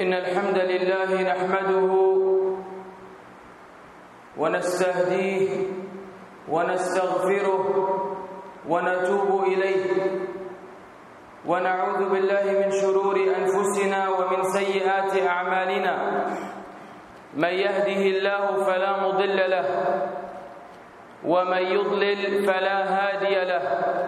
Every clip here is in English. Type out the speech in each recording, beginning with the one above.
إن الحمد لله نحمده ونستهديه ونستغفره ونتوب إليه ونعوذ بالله من شرور أنفسنا ومن سيئات أعمالنا من يهده الله فلا مضل له ومن يضلل فلا هادي له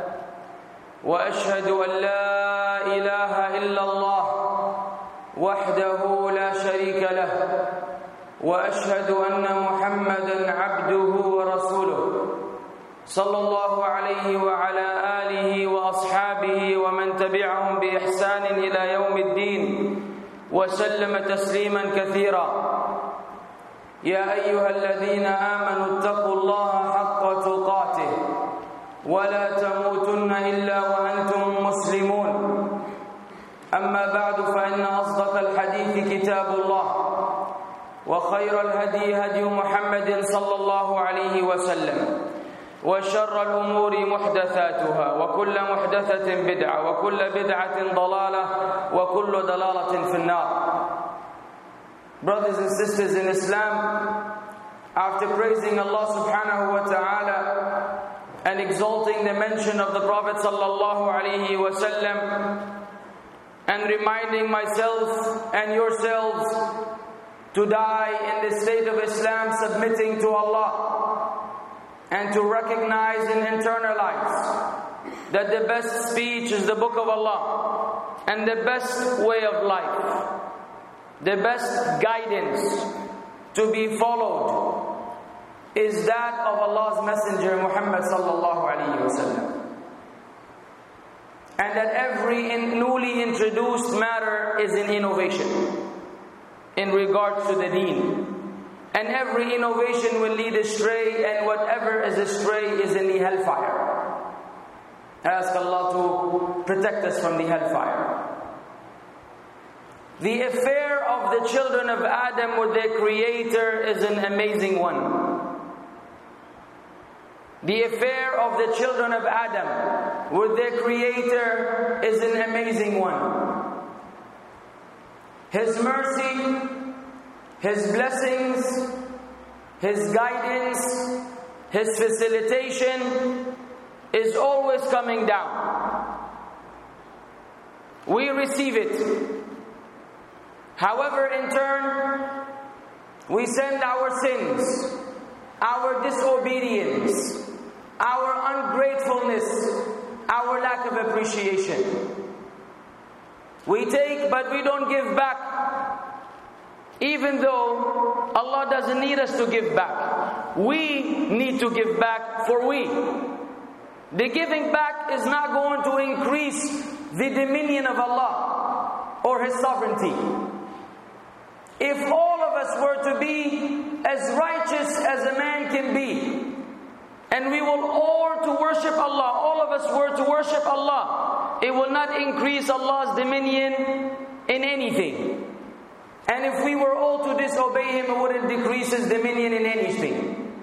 وأشهد أن لا إله إلا الله وحده لا شريك له وأشهد أن محمدًا عبده ورسوله صلى الله عليه وعلى آله وأصحابه ومن تبعهم بإحسان إلى يوم الدين وسلم تسليما كثيرا يا أيها الذين آمنوا اتقوا الله حق تقاته ولا تموتن إلا وأنتم مسلمون أما بعد فإن أصدق الحديث كتاب الله وخير الهدي هدي محمد صلى الله عليه وسلم وشر الأمور محدثاتها وكل محدثة بدعة وكل بدعة ضلالة وكل ضلالة في النار. Brothers and sisters in Islam, after praising Allah subhanahu wa ta'ala and exalting the mention of the Prophet sallallahu alaihi wasallam, and reminding myself and yourselves to die in the state of Islam, submitting to Allah, and to recognize and internalize that the best speech is the book of Allah, and the best way of life, the best guidance to be followed is that of Allah's Messenger Muhammad sallallahu alaihi wasallam. And that every newly introduced matter is an innovation in regards to the deen. And every innovation will lead astray, and whatever is astray is in the hellfire. I ask Allah to protect us from the hellfire. The affair of the children of Adam with their Creator is an amazing one. The affair of the children of Adam with their Creator is an amazing one. His mercy, His blessings, His guidance, His facilitation is always coming down. We receive it. However, in turn, we send our sins, our disobedience, our ungratefulness, our lack of appreciation. We take, but we don't give back. Even though Allah doesn't need us to give back, we need to give back for we. The giving back is not going to increase the dominion of Allah or His sovereignty. If all of us were to be as righteous as a man can be, and we will all to worship Allah, all of us were to worship Allah, it will not increase Allah's dominion in anything. And if we were all to disobey Him, it wouldn't decrease His dominion in anything.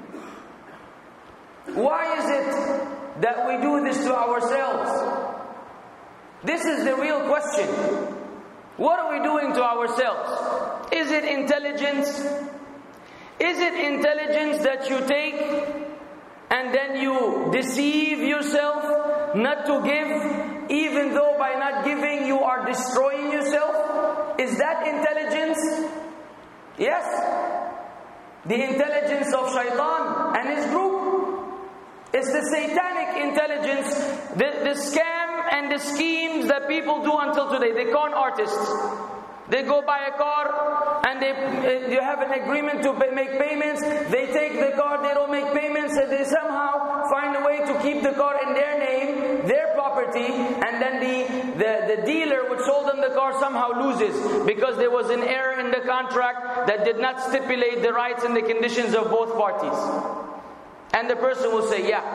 Why is it that we do this to ourselves? This is the real question. What are we doing to ourselves? Is it intelligence? Is it intelligence that you take and then you deceive yourself not to give, even though by not giving you are destroying yourself? Is that intelligence? Yes. The intelligence of Shaitan and his group. It's the satanic intelligence, the scam and the schemes that people do until today. They con artists. They go buy a car and you have an agreement to make payments. They take the car, they don't make payments, and they somehow find a way to keep the car in their name, their property, and then the dealer which sold them the car somehow loses because there was an error in the contract that did not stipulate the rights and the conditions of both parties. And the person will say, yeah,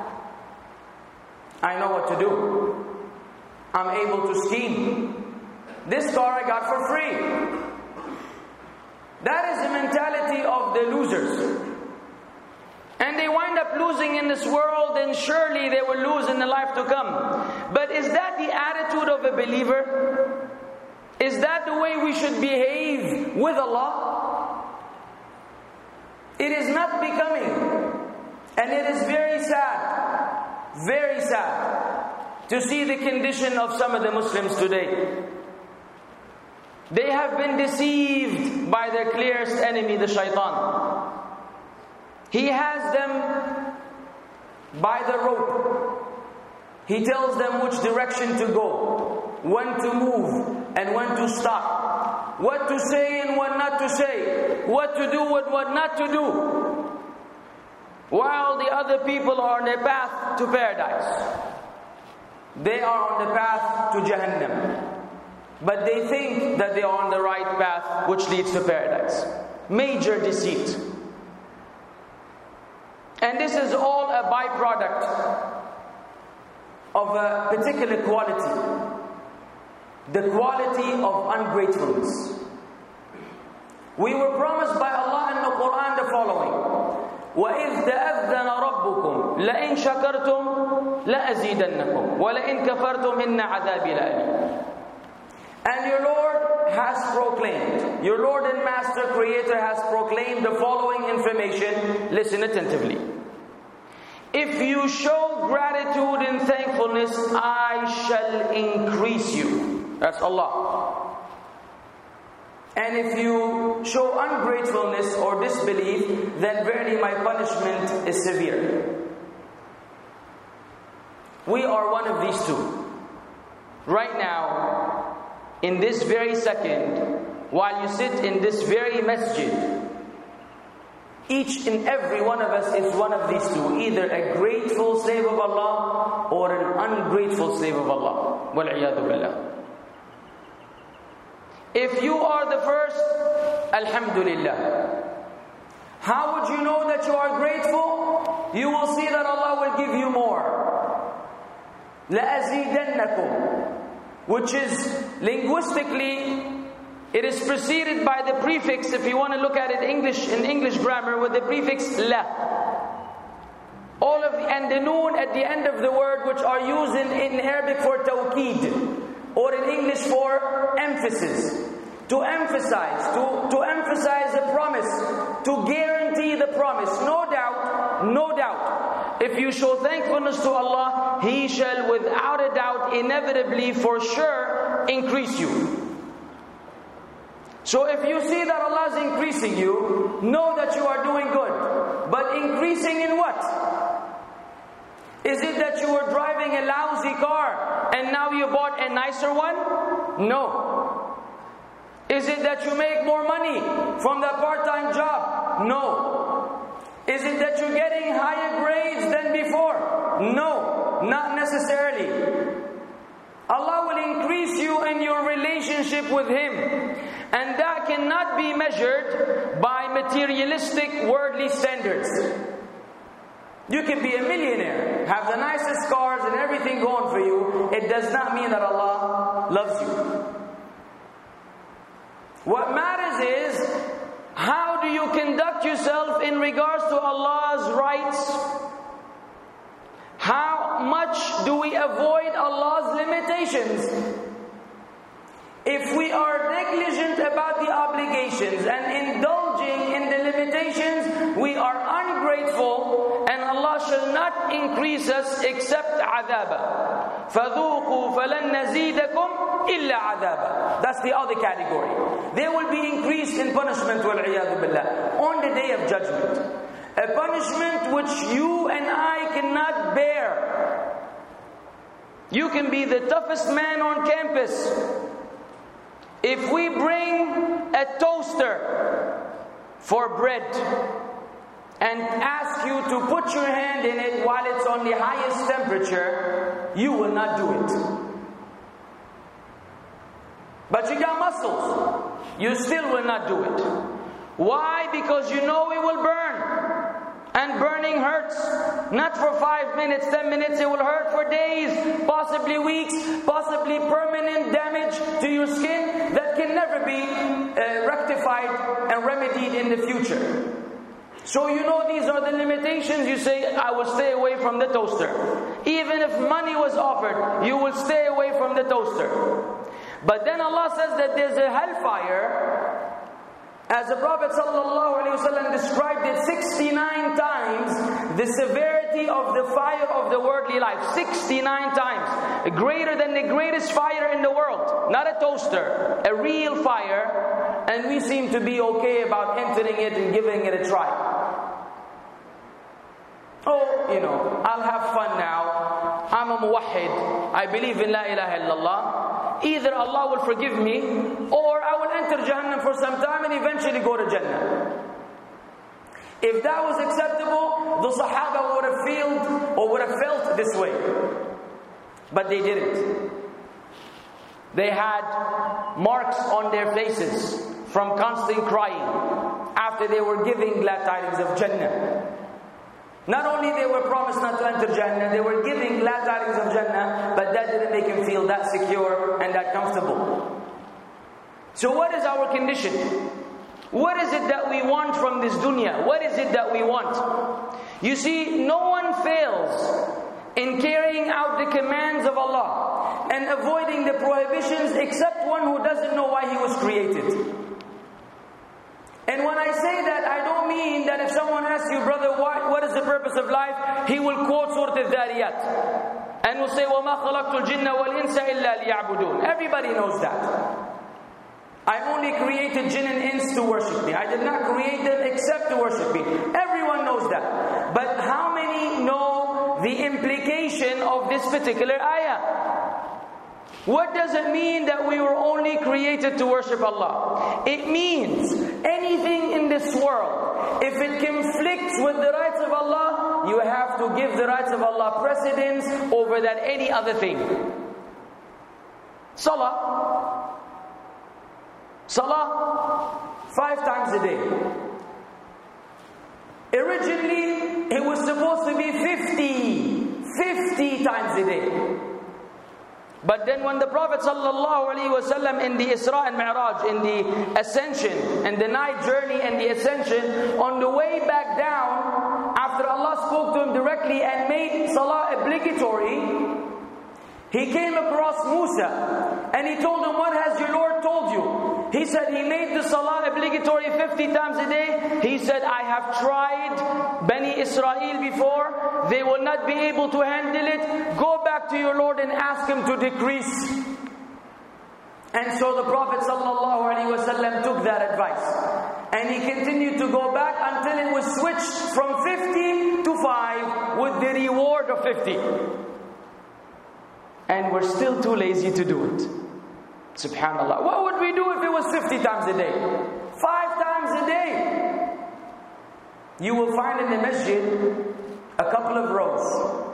I know what to do. I'm able to scheme. This car I got for free. That is the mentality of the losers. And they wind up losing in this world, and surely they will lose in the life to come. But is that the attitude of a believer? Is that the way we should behave with Allah? It is not becoming. And it is very sad to see the condition of some of the Muslims today. They have been deceived by their clearest enemy, the shaitan. He has them by the rope. He tells them which direction to go, when to move and when to stop, what to say and what not to say, what to do and what not to do, while the other people are on their path to paradise. They are on the path to Jahannam, but they think that they are on the right path which leads to paradise. Major deceit. And this is all a byproduct of a particular quality, the quality of ungratefulness. We were promised by Allah in the Quran the following: وَإِذْ تَأَذَّنَ رَبُّكُمْ لَإِنْ شَكَرْتُمْ لَأَزِيدَنَّكُمْ وَلَإِنْ كَفَرْتُمْ إِنَّ عَذَابِي لَأَلِيمٌ. And your Lord has proclaimed, your Lord and Master Creator has proclaimed the following information. Listen attentively. If you show gratitude and thankfulness, I shall increase you. That's Allah. And if you show ungratefulness or disbelief, then verily my punishment is severe. We are one of these two. Right now, in this very second, while you sit in this very masjid, each and every one of us is one of these two, either a grateful slave of Allah or an ungrateful slave of Allah. Wal-'iyadhu billah. If you are the first, alhamdulillah. How would you know that you are grateful? You will see that Allah will give you more. لَأَزِيدَنَّكُمْ, which is linguistically, it is preceded by the prefix, if you want to look at it in English grammar, with the prefix la. And the noon at the end of the word, which are used in Arabic for tawqeed, or in English for emphasis. To emphasize a promise, to guarantee the promise. No doubt, if you show thankfulness to Allah, He shall without a doubt, inevitably, for sure, increase you. So if you see that Allah is increasing you, know that you are doing good. But increasing in what? Is it that you were driving a lousy car and now you bought a nicer one? No. Is it that you make more money from that part-time job? No. Is it that you're getting higher grades than before? No, not necessarily. Allah will increase you in your relationship with Him. And that cannot be measured by materialistic worldly standards. You can be a millionaire, have the nicest cars and everything going for you. It does not mean that Allah loves you. What matters is, how do you conduct yourself in regards to Allah's rights? How much do we avoid Allah's limitations? If we are negligent about the obligations and indulging in the limitations, we are ungrateful, and Allah shall not increase us except عذابا. فَذُوقُوا فَلَنْ نَزِيدَكُمْ إِلَّا عَذَابًا. That's the other category. They will be increased in punishment, وَالْعِيَاذُ بِاللَّهِ, on the day of judgment. A punishment which you and I cannot bear. You can be the toughest man on campus. If we bring a toaster for bread and ask you to put your hand in it while it's on the highest temperature, you will not do it. But you got muscles, you still will not do it. Why? Because you know it will burn. And burning hurts. Not for 5 minutes, 10 minutes, it will hurt for days, possibly weeks, possibly permanent damage to your skin that can never be rectified and remedied in the future. So you know these are the limitations. You say, I will stay away from the toaster. Even if money was offered, you will stay away from the toaster. But then Allah says that there's a hellfire, as the Prophet ﷺ described it 69 times, the severity of the fire of the worldly life. 69 times. Greater than the greatest fire in the world. Not a toaster. A real fire. And we seem to be okay about entering it and giving it a try. Oh, I'll have fun now. I'm a muwahhid. I believe in La ilaha illallah. Either Allah will forgive me, or I will enter Jahannam for some time and eventually go to Jannah. If that was acceptable, the Sahaba would have felt this way. But they didn't. They had marks on their faces from constant crying after they were giving glad tidings of Jannah. Not only they were promised not to enter Jannah, they were giving glad tidings of Jannah, but that didn't make him feel that secure and that comfortable. So what is our condition? What is it that we want from this dunya? What is it that we want? You see, no one fails in carrying out the commands of Allah and avoiding the prohibitions except one who doesn't know why he was created. And when I say that, I don't mean that if someone asks you, brother, what is the purpose of life? He will quote Surah Al-Dhariyat and will say, وَمَا خَلَقْتُ الْجِنَّ وَالْإِنسَ إِلَّا لِيَعْبُدُونَ. Everybody knows that. I only created jinn and ins to worship me. I did not create them except to worship me. Everyone knows that. But how many know the implication of this particular ayah? What does it mean that we were only created to worship Allah? It means anything in this world, if it conflicts with the rights of Allah, you have to give the rights of Allah precedence over that any other thing. Salah. Salah 5 times a day. Originally, it was supposed to be 50 times a day. But then when the Prophet ﷺ in the Isra and Mi'raj, in the ascension, and the night journey and the ascension, on the way back down, after Allah spoke to him directly and made Salah obligatory, he came across Musa and he told him, what has your Lord told you? He said, he made the Salah obligatory 50 times a day. He said, I have tried Bani Israel before. They will not be able to handle it. Go back to your Lord and ask him to decrease. And so the Prophet ﷺ took that advice. And he continued to go back until it was switched from 50 to 5 with the reward of 50. And we're still too lazy to do it. Subhanallah. What would we do if it was 50 times a day? 5 times a day. You will find in the masjid a couple of rows.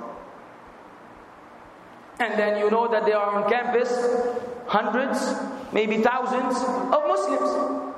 And then you know that there are on campus hundreds, maybe thousands of Muslims.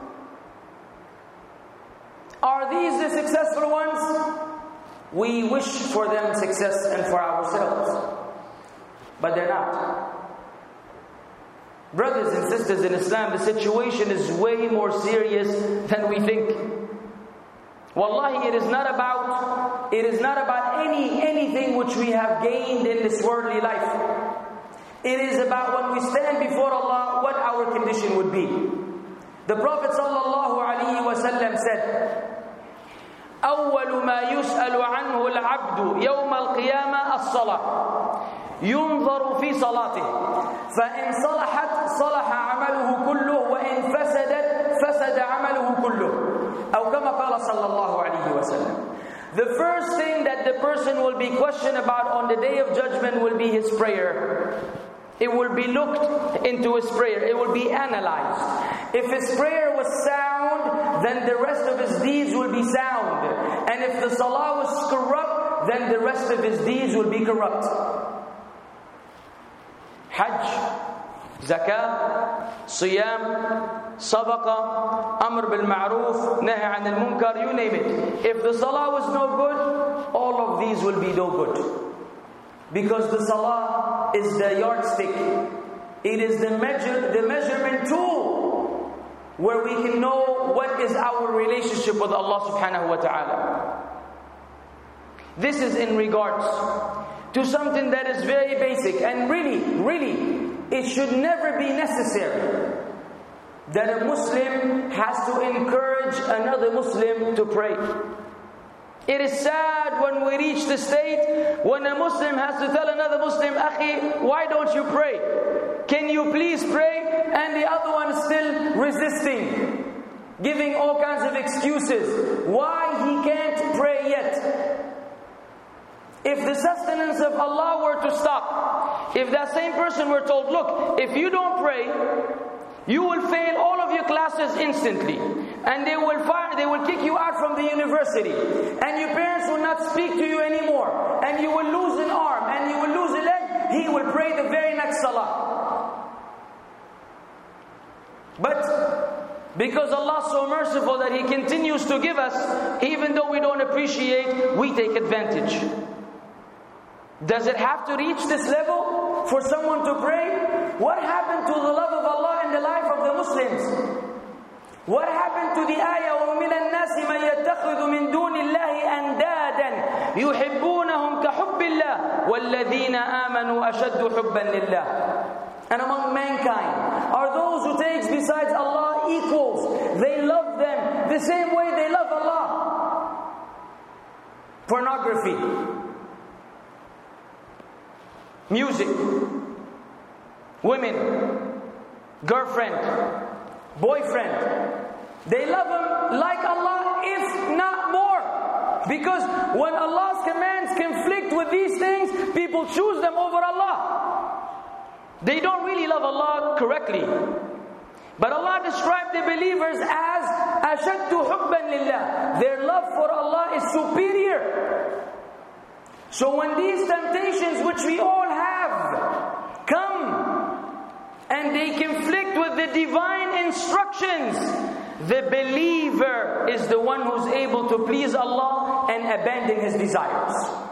Are these the successful ones? We wish for them success and for ourselves. But they're not. Brothers and sisters in Islam, the situation is way more serious than we think. Wallahi, it is not about anything which we have gained in this worldly life. It is about when we stand before Allah, what our condition would be. The Prophet ﷺ said, أول ما يسأل عنه العبد يوم القيامة الصلاة ينظر في صلاته فإن صلحت صلح عمله كله وإن فسدت فسد عمله كله أو كما قال صلى الله عليه وسلم. The first thing that the person will be questioned about on the day of judgment will be his prayer. It will be looked into his prayer. It will be analyzed. If his prayer was sound, then the rest of his deeds will be sound. And if the salah was corrupt, then the rest of his deeds will be corrupt. Hajj, zakah, siyam, sadaqah, amr bil ma'roof, nahy anil munkar, you name it. If the salah was no good, all of these will be no good. Because the salah is the yardstick. It is the measurement tool where we can know what is our relationship with Allah subhanahu wa ta'ala. This is in regards to something that is very basic and really it should never be necessary that a Muslim has to encourage another Muslim to pray. It is sad when we reach the state when a Muslim has to tell another Muslim, Akhi, why don't you pray? Can you please pray? And the other one is still resisting, giving all kinds of excuses why he can't pray yet. If the sustenance of Allah were to stop, if that same person were told, look, if you don't pray, you will fail all of your classes instantly, and they will kick you out from the university, and your parents will not speak to you anymore, and you will lose an arm, and you will lose a leg, he will pray the very next salah. But because Allah is so merciful that He continues to give us, even though we don't appreciate, we take advantage. Does it have to reach this level for someone to pray? What happened to the love of Allah in the life of the Muslims? What happened to the ayah, وَمِنَ النَّاسِ مَنْ يَتَّخِذُ مِنْ دُونِ اللَّهِ أَنْدَادًا يُحِبُّونَهُمْ كَحُبِّ اللَّهِ وَالَّذِينَ آمَنُوا أَشَدُّ حُبًّا لِلَّهِ. And among mankind are those who take besides Allah equals. They love them the same way they love Allah. Pornography, music, women, girlfriend, boyfriend. They love him like Allah, if not more. Because when Allah's commands conflict with these things, people choose them over Allah. They don't really love Allah correctly. But Allah described the believers as أَشَدُّ حُبًّا لِلَّهِ. Their love for Allah is superior. So when these temptations, which we all have, come and they conflict with the divine instructions, the believer is the one who's able to please Allah and abandon his desires.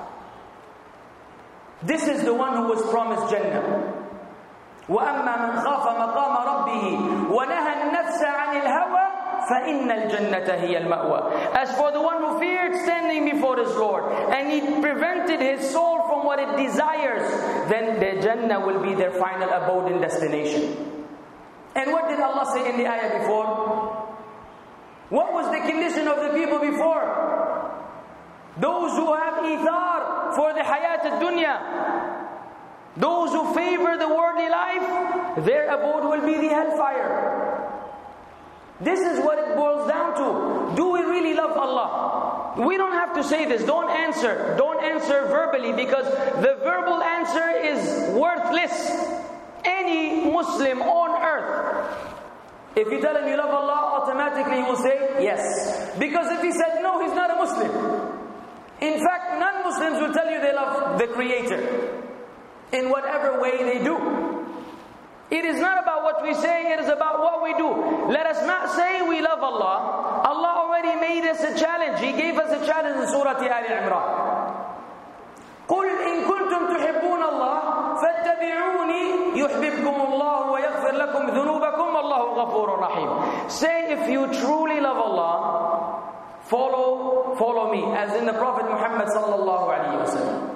This is the one who was promised Jannah. وَأَمَّا مَنْ خَافَ مَقَامَ رَبِّهِ وَنَهَى النَّفْسَ عَنِ الْهَوَى فَإِنَّ الْجَنَّةَ هِيَ الْمَأْوَى. As for the one who feared standing before his Lord, and he prevented his soul from what it desires, then the Jannah will be their final abode and destination. And what did Allah say in the ayah before? What was the condition of the people before? Those who have ithar for the hayat al-dunya, those who favor the worldly life, their abode will be the hellfire. This is what it boils down to. Do we really love Allah? We don't have to say this. Don't answer. Don't answer verbally, because the verbal answer is worthless. Any Muslim on earth, if you tell him you love Allah, automatically he will say yes. Because if he said no, he's not a Muslim. In fact, non-Muslims will tell you they love the Creator in whatever way they do. It is not about what we say, it is about what we do. Let us not say we love Allah. Allah already made us a challenge. He gave us a challenge in Surah Al-Imran. قُلْ إِن كُنْتُمْ تُحِبُّونَ اللَّهَ فَاتَّبِعُونِي يُحْبِبْكُمُ اللَّهُ وَيَغْفِرْ لَكُمْ ذُنُوبَكُمْ وَاللَّهُ غَفُورٌ رَحِيمٌ. Say, if you truly love Allah, follow me, as in the Prophet Muhammad sallallahu alaihi wasallam.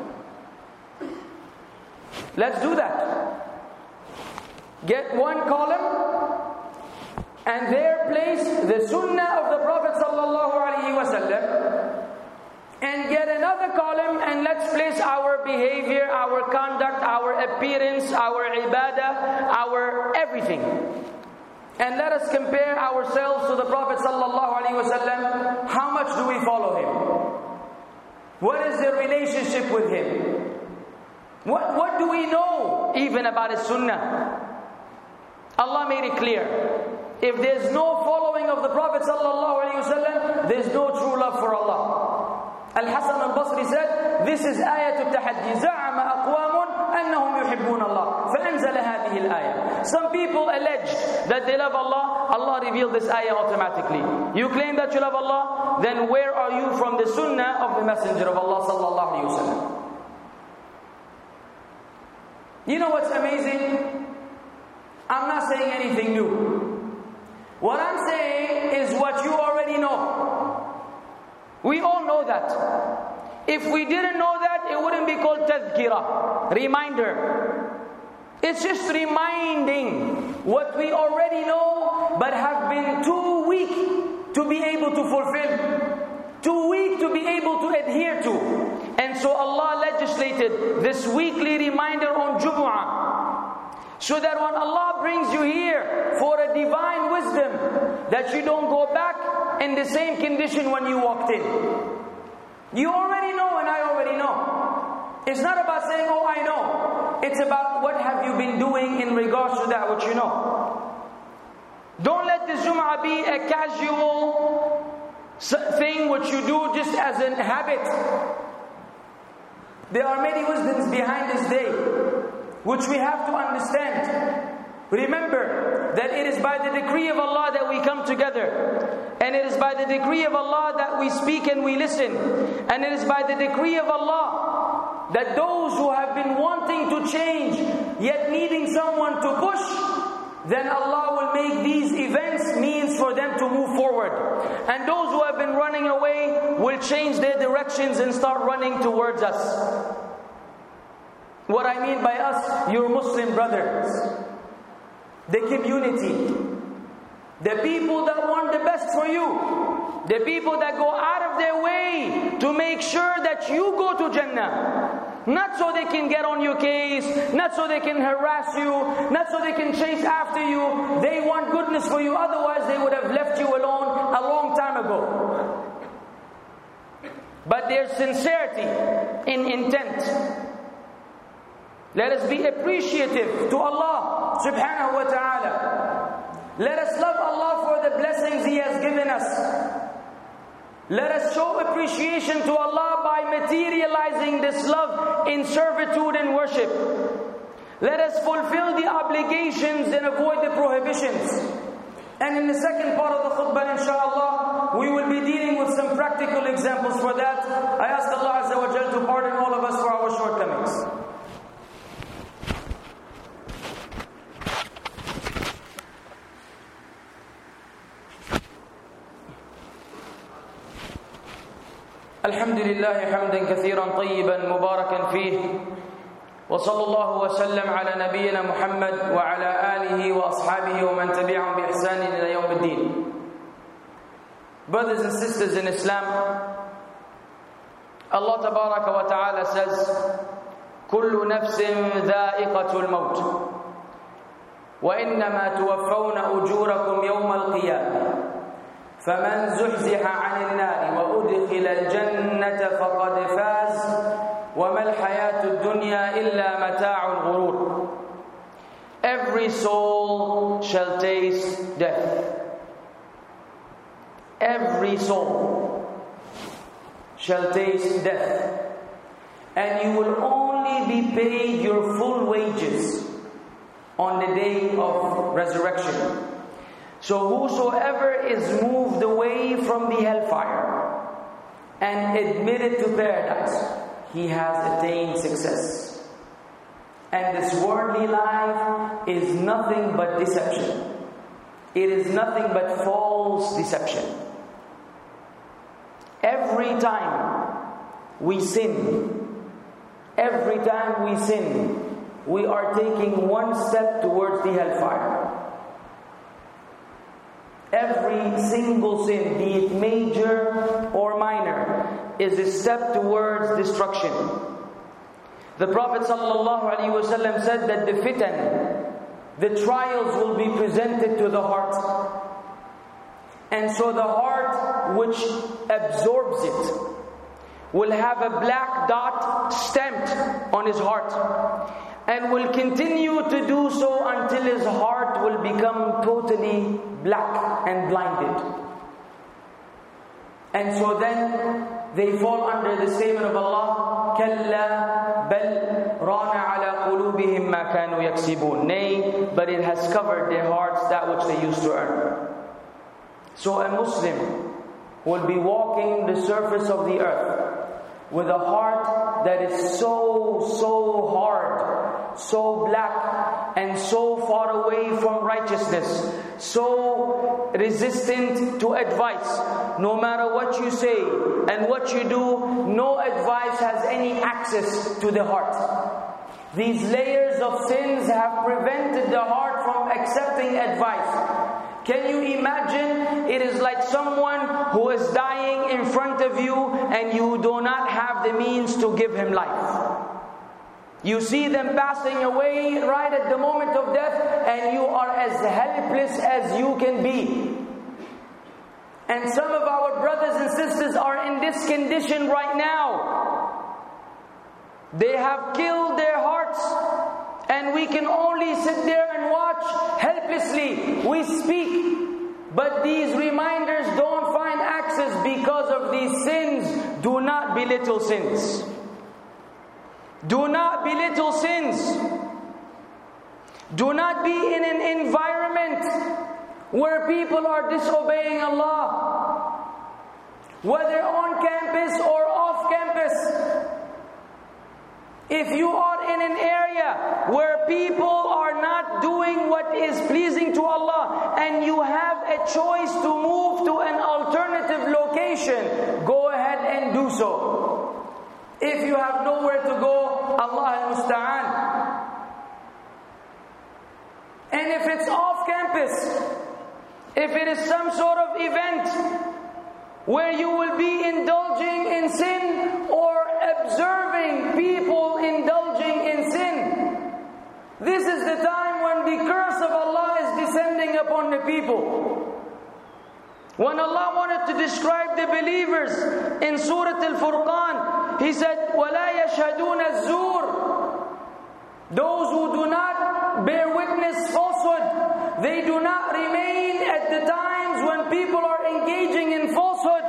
Let's do that. Get one column and there place the sunnah of the Prophet sallallahu alaihi wasallam, and get another column and let's place our behavior, our conduct, our appearance, our ibadah, our everything. And let us compare ourselves to the Prophet sallallahu alaihi wasallam. How much do we follow him? What is the relationship with him? What do we know even about his sunnah? Allah made it clear. If there's no following of the Prophet sallallahu alaihi wasallam, there's no true love for Allah. Al-Hasan al-Basri said, this is ayatul tahaddi. زَعَمَ أَقْوَامٌ أَنَّهُمْ يُحِبُّونَ اللَّهِ فَأَنزَلَ هَذِهِ الْآيَةِ. Some people alleged that they love Allah. Allah revealed this ayah automatically. You claim that you love Allah, then where are you from the sunnah of the Messenger of Allah sallallahu alaihi wasallam? You know what's amazing? I'm not saying anything new. What I'm saying is what you already know. We all know that. If we didn't know that, it wouldn't be called tazkirah, reminder. It's just reminding what we already know but have been too weak to be able to fulfill, too weak to be able to adhere to. And so Allah legislated this weekly reminder on Jumu'ah, so that when Allah brings you here for a divine wisdom, that you don't go back in the same condition when you walked in. You already know and I already know. It's not about saying, oh, I know. It's about what have you been doing in regards to that which you know. Don't let the Jum'ah be a casual thing which you do just as a habit. There are many wisdoms behind this day which we have to understand. Remember that it is by the decree of Allah that we come together, and it is by the decree of Allah that we speak and we listen, and it is by the decree of Allah that those who have been wanting to change yet needing someone to push, then Allah will make these events means for them to move forward, and those who have been running away will change their directions and start running towards us. What I mean by us, your Muslim brothers, the community, the people that want the best for you, the people that go out of their way to make sure that you go to Jannah. Not so they can get on your case, not so they can harass you, not so they can chase after you. They want goodness for you, otherwise they would have left you alone a long time ago. But there's sincerity in intent. Let us be appreciative to Allah subhanahu wa ta'ala. Let us love Allah for the blessings He has given us. Let us show appreciation to Allah by materializing this love in servitude and worship. Let us fulfill the obligations and avoid the prohibitions. And in the second part of the khutbah, inshallah, we will be dealing with some practical examples for that. I ask Allah Azza wa Jal to pardon all of us for our shortcomings. الحمد لله حمدا كثيرا طيبا مباركا فيه وصلى الله وسلم على نبينا محمد وعلى آله وأصحابه ومن تبعهم بإحسان إلى يوم الدين. Brothers and sisters in Islam, Allah Tabaraka wa Ta'ala says, كل نفس ذائقة الموت وإنما توفون أجوركم يوم القيامة فمن زحزح عن النار وأدخل الجنة فقد فاز وما الحياة الدنيا إلا متاع الغرور. Every soul shall taste death. Every soul shall taste death. And you will only be paid your full wages on the day of resurrection. So whosoever is moved away from the hellfire and admitted to paradise, he has attained success. And this worldly life is nothing but deception. It is nothing but false deception. Every time we sin, we are taking one step towards the hellfire. Every single sin, be it major or minor, is a step towards destruction. The Prophet ﷺ said that the fitan, the trials will be presented to the heart. And so the heart which absorbs it will have a black dot stamped on his heart, and will continue to do so until his heart will become totally black and blinded. And so then they fall under the statement of Allah, كَلَّا بَلْ رَانَ عَلَى قُلُوبِهِمْ مَا كَانُوا يَكْسِبُونَ. Nay, but it has covered their hearts that which they used to earn. So a Muslim will be walking the surface of the earth with a heart that is so hard, so black, and so far away from righteousness, so resistant to advice. No matter what you say and what you do, no advice has any access to the heart. These layers of sins have prevented the heart from accepting advice. Can you imagine? It is like someone who is dying in front of you and you do not have the means to give him life. You see them passing away right at the moment of death and you are as helpless as you can be. And some of our brothers and sisters are in this condition right now. They have killed their hearts and we can only sit there and watch helplessly. We speak, but these reminders don't find access because of these sins. Do not belittle sins. Do not belittle sins. Do not be in an environment where people are disobeying Allah, whether on campus or off campus. If you are in an area where people are not doing what is pleasing to Allah and you have a choice to move to an alternative location, go ahead and do so. If you have nowhere to go, Allah al-Musta'an. And if it's off campus, if it is some sort of event where you will be indulging in sin or observing people indulging in sin, this is the time when the curse of Allah is descending upon the people. When Allah wanted to describe the believers in Surah Al-Furqan, He said, وَلَا يَشْهَدُونَ الزُّورِ. Those who do not bear witness falsehood, they do not remain at the times when people are engaging in falsehood.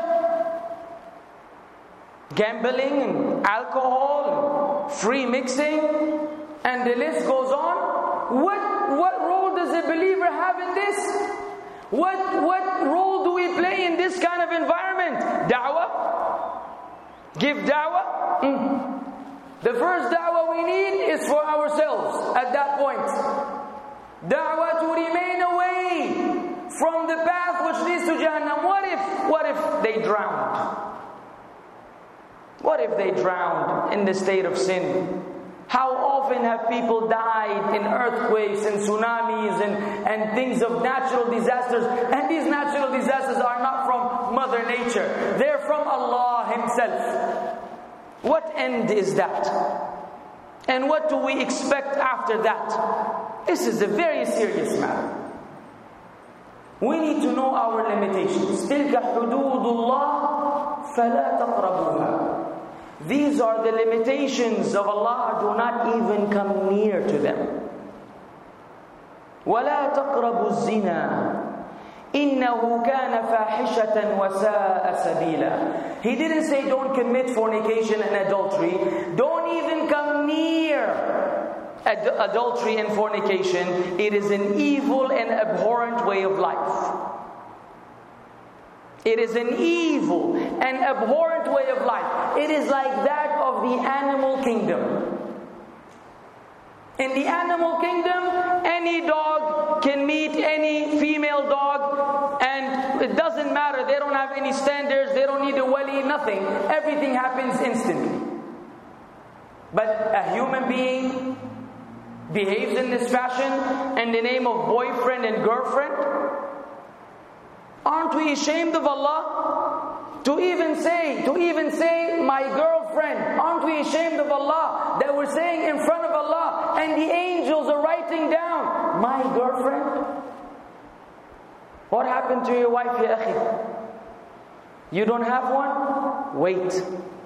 Gambling and alcohol, free mixing, and the list goes on. What role does a believer have in this? What role do we play in this kind of environment? Da'wah? Give da'wah? The first da'wah we need is for ourselves at that point. Da'wah to remain away from the path which leads to Jahannam. What if they drowned? What if they drowned in the state of sin? How often have people died in earthquakes and tsunamis and things of natural disasters? And these natural disasters are not from Mother Nature. They're from Allah Himself. What end is that? And what do we expect after that? This is a very serious matter. We need to know our limitations. تِلْكَ حُدُودُ اللَّهِ فَلَا تَقْرَبُوهَا. These are the limitations of Allah. Do not even come near to them. وَلَا تَقْرَبُوا الزِّنَا إِنَّهُ كَانَ فَاحِشَةً وَسَاءَ سَبِيلًا. He didn't say don't commit fornication and adultery. Don't even come near adultery and fornication. It is an evil and abhorrent way of life. It is an evil and abhorrent way of life. It is like that of the animal kingdom. In the animal kingdom, any dog can meet any female dog and it doesn't matter. They don't have any standards. They don't need a wali, nothing. Everything happens instantly. But a human being behaves in this fashion in the name of boyfriend and girlfriend. Aren't we ashamed of Allah? To even say my girlfriend. Aren't we ashamed of Allah that we're saying in front of Allah and the angels are writing down my girlfriend? What happened to your wife, ya akhi? You don't have one? Wait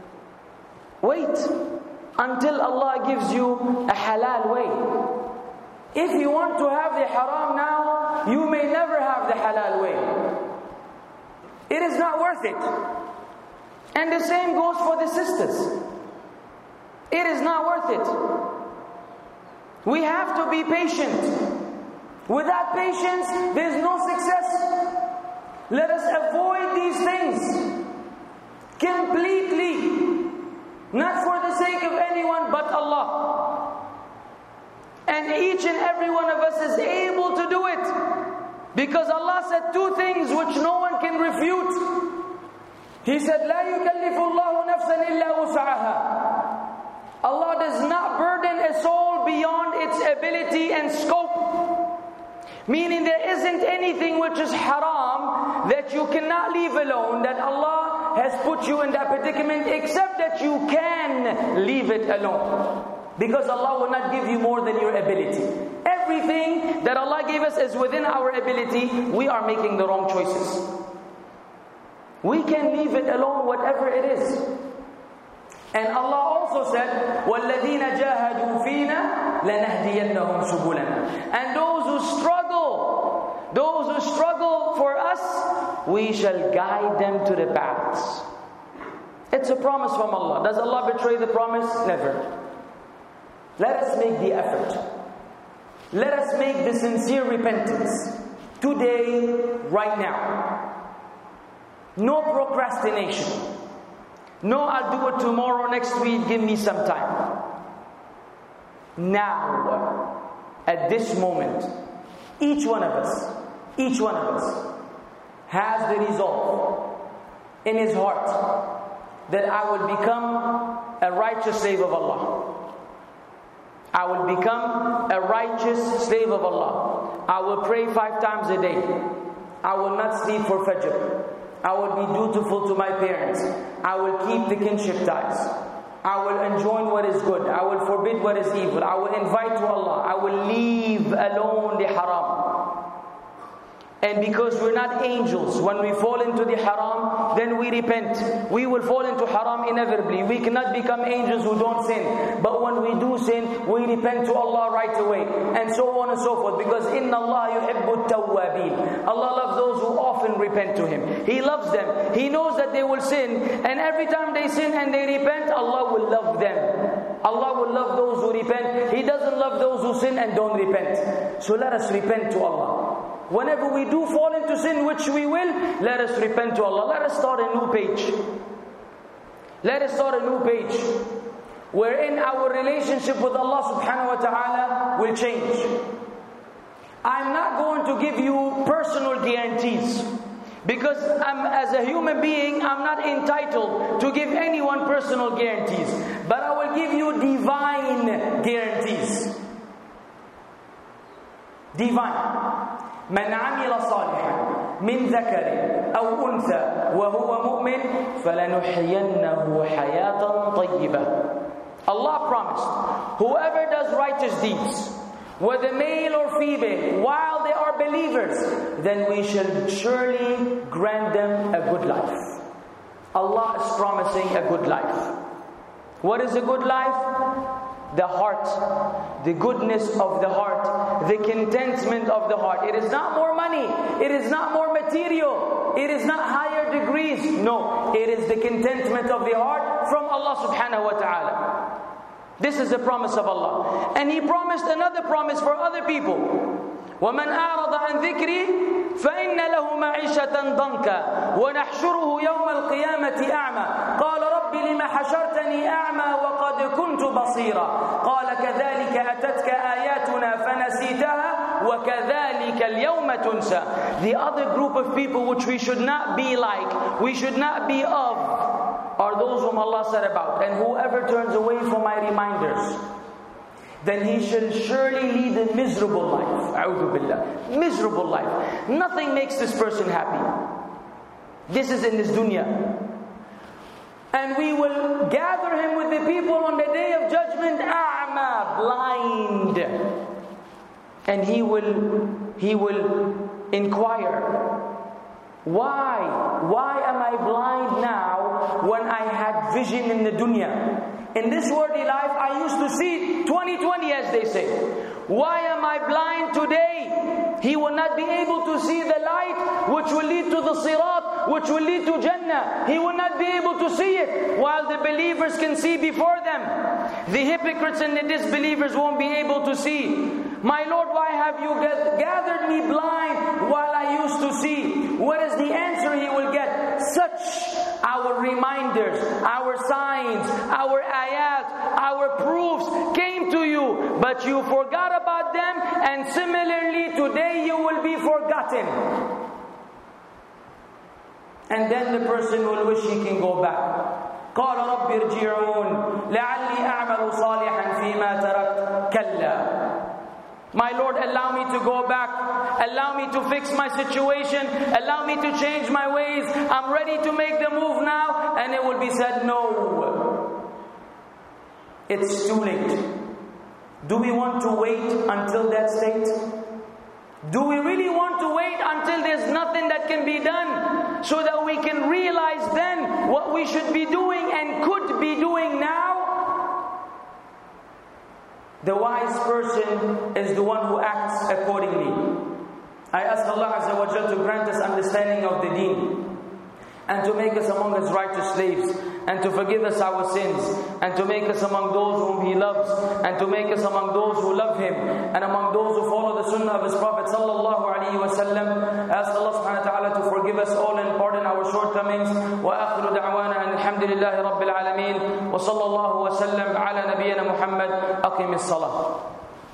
until Allah gives you a halal way. If you want to have the haram now, you may never have the halal way. It is not worth it. And the same goes for the sisters. It is not worth it. We have to be patient. Without patience, there is no success. Let us avoid these things completely. Not for the sake of anyone but Allah. And each and every one of us is able to do it. Because Allah said two things which no one can refute. He said, لا يكلف الله نفسا إلا وسعها. Allah does not burden a soul immensity and scope. Meaning there isn't anything which is haram that you cannot leave alone, that Allah has put you in that predicament, except that you can leave it alone. Because Allah will not give you more than your ability. Everything that Allah gave us is within our ability. We are making the wrong choices. We can leave it alone, whatever it is. And Allah also said, وَالَّذِينَ جَاهَدُوا فِينَا لَنَهْدِيَنَّهُمْ سُبُلَنَا. And those who struggle for us, we shall guide them to the paths. It's a promise from Allah. Does Allah betray the promise? Never. Let us make the effort. Let us make the sincere repentance. Today, right now. No procrastination. No, I'll do it tomorrow, next week, give me some time. Now, at this moment, each one of us has the resolve in his heart that I will become a righteous slave of Allah. I will become a righteous slave of Allah. I will pray 5 times a day. I will not sleep for Fajr. I will be dutiful to my parents. I will keep the kinship ties. I will enjoin what is good. I will forbid what is evil. I will invite to Allah. I will leave alone the haram. And because we're not angels, when we fall into the haram, then we repent. We will fall into haram inevitably. We cannot become angels who don't sin. But when we do sin, we repent to Allah right away. And so on and so forth. Because inna Allah yuhibbu tawwabin. Allah loves those who often repent to Him. He loves them. He knows that they will sin. And every time they sin and they repent, Allah will love them. Allah will love those who repent. He doesn't love those who sin and don't repent. So let us repent to Allah. Whenever we do fall into sin, which we will, let us repent to Allah. Let us start a new page. Let us start a new page wherein our relationship with Allah subhanahu wa ta'ala will change. I'm not going to give you personal guarantees, because as a human being, I'm not entitled to give anyone personal guarantees. But I will give you divine guarantees. Divine. من عمل صالحا من ذكر أو أنثى وهو مؤمن فلنحيينه حياة طيبة. Allah promised, whoever does righteous deeds, whether male or female, while they are believers, then we shall surely grant them a good life. Allah is promising a good life. What is a good life? The heart, the goodness of the heart, the contentment of the heart. It is not more money, it is not more material, it is not higher degrees. No, it is the contentment of the heart from Allah subhanahu wa ta'ala. This is the promise of Allah. And He promised another promise for other people. وَمَنْ أَعْرَضَ عَنْ ذِكْرِي فإن له معيشة ضنكا ونحشره يوم القيامة أعمى قال رب لم حشرتني أعمى وقد كنت بصيرا قال كذلك أتتك آياتنا فنسيتها وكذلك اليوم تنسى. The other group of people which we should not be like, we should not be of, are those whom Allah said about. And whoever turns away from my reminders, then he shall surely lead a miserable life. A'udhu billah. Miserable life. Nothing makes this person happy. This is in this dunya. And we will gather him with the people on the day of judgment, a'ma, blind. And he will inquire, why am I blind now when I had vision in the dunya? In this worldly life, I used to see 20/20, as they say. Why am I blind today? He will not be able to see the light which will lead to the sirat, which will lead to Jannah. He will not be able to see it, while the believers can see before them. The hypocrites and the disbelievers won't be able to see. My Lord, why have you gathered me blind while I used to see? What is the answer he will get? Such our reminders, our signs, our ayat, our proofs came to you, but you forgot about them, and similarly today you will be forgotten. And then the person will wish he can go back. قال رب ارجعون لعلي أعمل صالحا فيما تركت كلا. My Lord, allow me to go back. Allow me to fix my situation. Allow me to change my ways. I'm ready to make the move now. And it will be said, no. It's too late. Do we want to wait until that state? Do we really want to wait until there's nothing that can be done so that we can realize then what we should be doing and could be doing now? The wise person is the one who acts accordingly. I ask Allah Azza wa Jal to grant us understanding of the deen, and to make us among His righteous slaves, and to forgive us our sins, and to make us among those whom He loves, and to make us among those who love Him, and among those who follow the sunnah of His Prophet sallallahu alaihi wasallam. Ask Allah subhanahu wa ta'ala to forgive us all and pardon our shortcomings. Wa akhiru da'wana alhamdulillahi rabbil alameen. Wa sallallahu wa sallam ala nabiyyina Muhammad. Aqimis salah.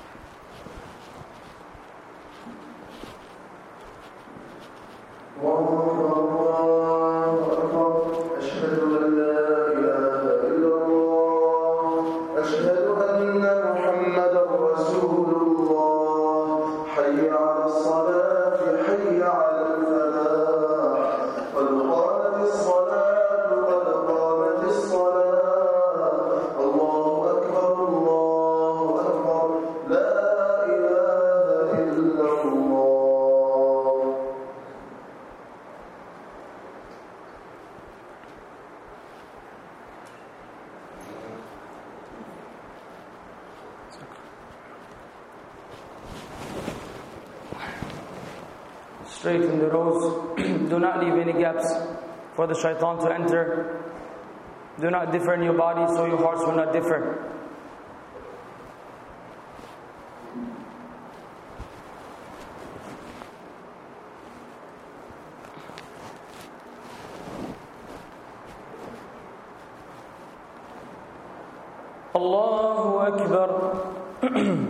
Straight in the rows. Do not leave any gaps for the shaitan to enter. Do not differ in your body so your hearts will not differ. Allahu Akbar.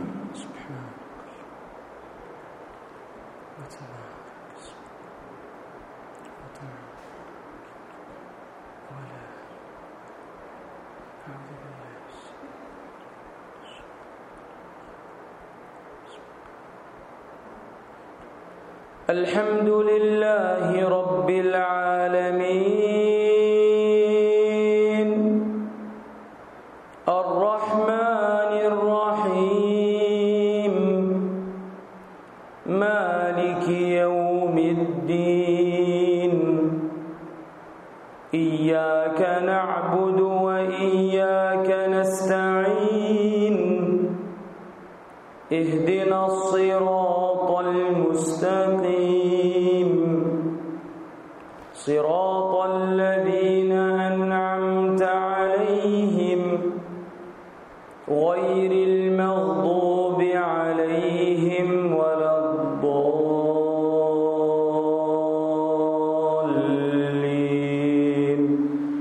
الحمد لله رب العالمين الرحمن الرحيم مالك يوم الدين إياك نعبد وإياك نستعين اهدنا الصراط المستقيم صراط الذين أنعمت عليهم غير المغضوب عليهم ولا الضالين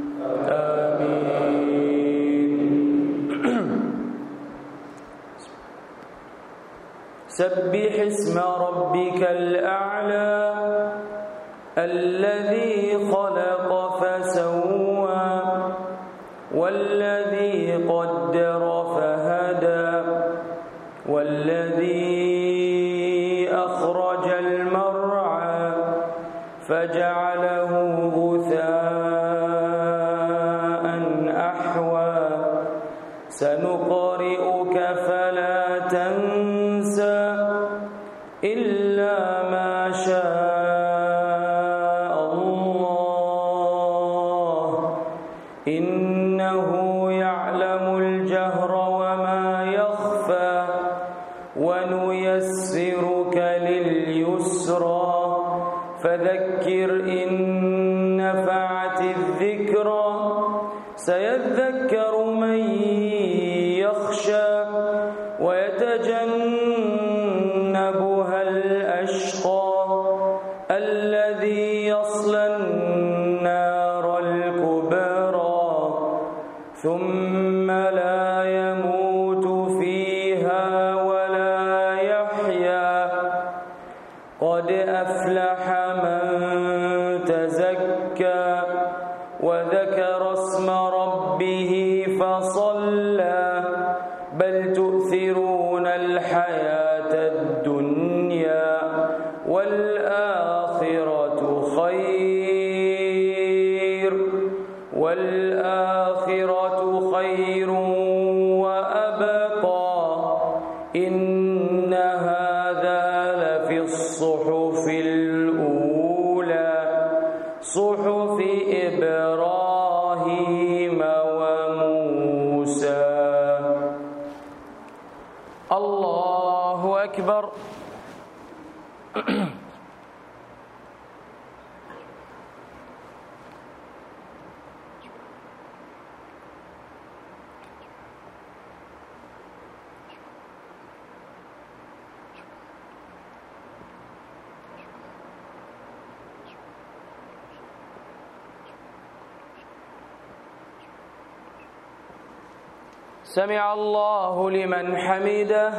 آمين. سبح اسم ربك الأعلى الذي خلق فسوى والذي قدر فهدى والذي أخرج المرعى فجعله غثاء أحوى سنقرئك فلا تنسى إلا ما شاء الله إنه يعلم الجهر وما يخفى ونيسرك لليسرى فذكر إن نفعت الذكرى سيذكر من يخشى ويتجنبها الأشقى الذي يصلى النار الكبرى ثم لا يموت فيها ولا يحيا قد أفلح من تزكى وذكر اسم ربه فصلى بل تؤثرون الحياة إن هذا لفي الصحف الأولى صحف إبراهيم وموسى. الله أكبر. سمع الله لمن حمده.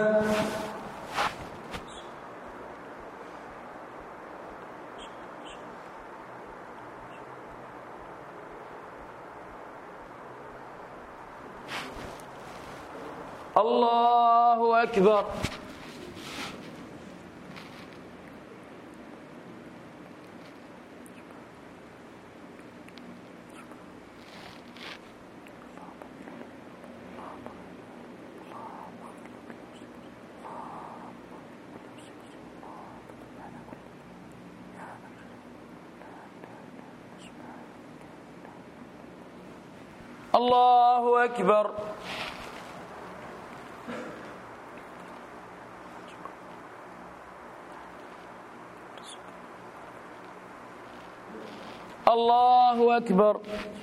الله أكبر. الله أكبر. الله أكبر.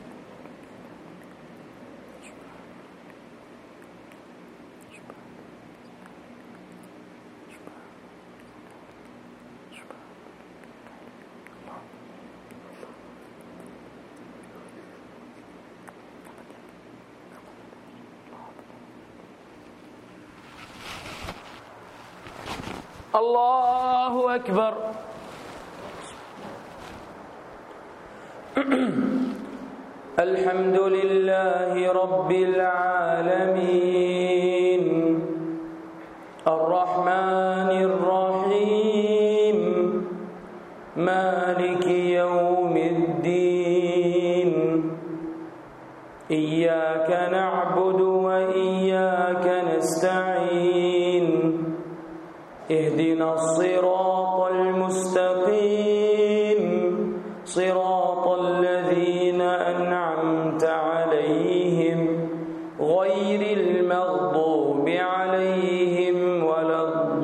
الله أكبر. الحمد لله رب العالمين الرحمن الرحيم مالك يوم الدين إياك نعبد وإياك نستعين اهدنا الصراط المستقيم صراط الذين أنعمت عليهم غير المغضوب عليهم ولا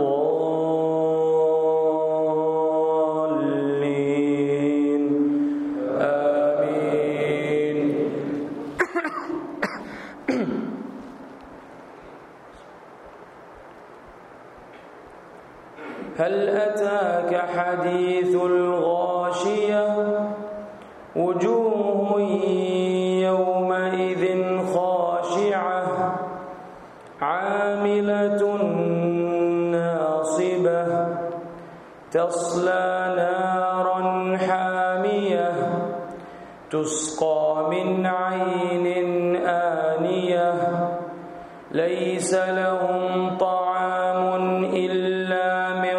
الضالين آمين. هل أتاك حديث الغاشية وجوه يومئذ خاشعة عاملة ناصبة تصلى نارا حامية تسقى من عين آنية ليس لهم طعام إلا من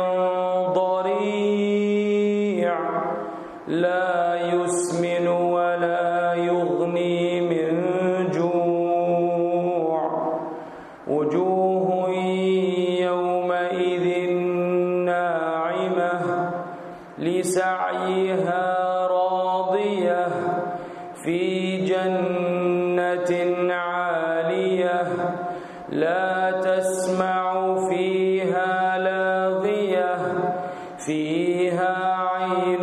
ضريع لا يسمن ولا يغني من جوع وجوه يومئذ ناعمة لسعيها راضية في جنة عالية لا تسمع فيها لاغية فيها عين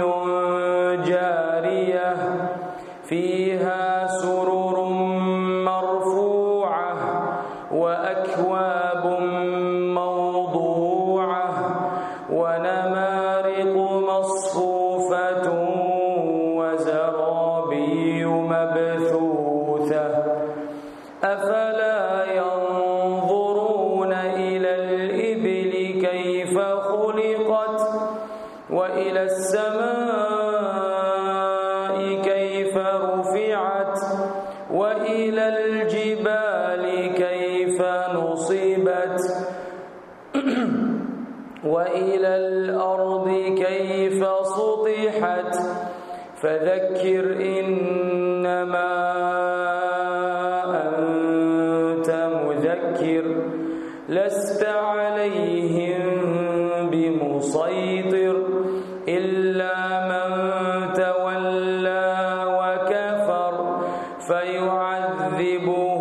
جارية فيها سرر مرفوعة وأكواب موضوعة ونمارق مصفوفة وزرابي مبثوثة أفلا ينظرون إلى الإبل كيف خلقت وإلى السماء كيف رفعت وإلى الجبال كيف نصبت وإلى الأرض كيف سطحت فذكر إنما أنت مذكر لست عليهم بمسيطر إلا من تولى وكفر فيعذبه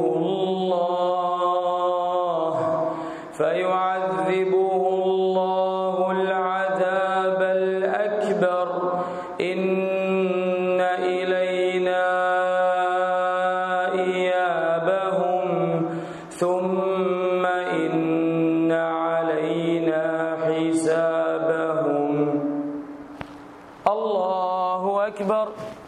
الله العذاب الأكبر إن إلينا إيابهم ثم إن علينا حسابهم. الله أكبر.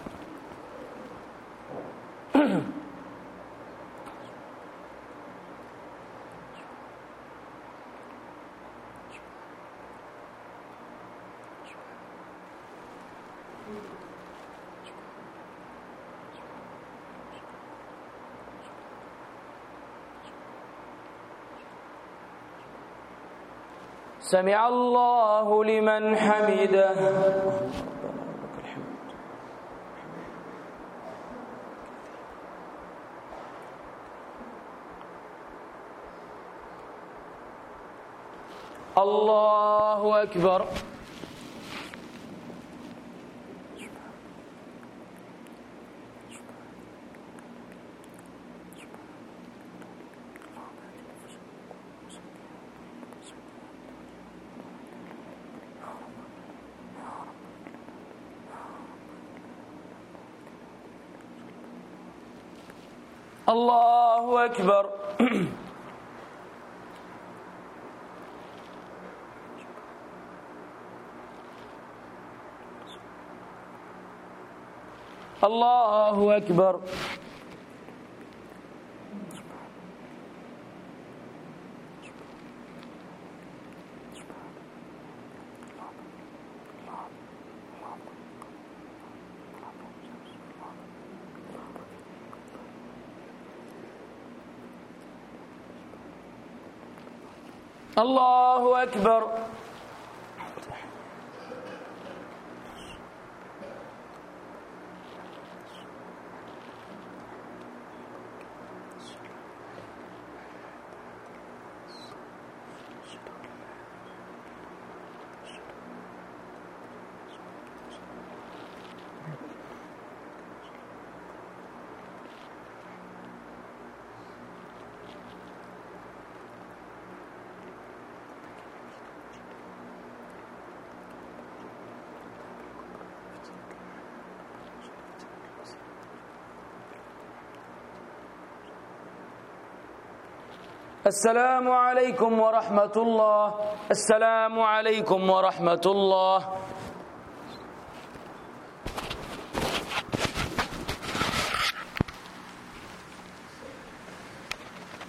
سمع الله لمن حمده. الله أكبر. الله أكبر. الله أكبر. الله أكبر. السلام عليكم ورحمة الله. السلام عليكم ورحمة الله.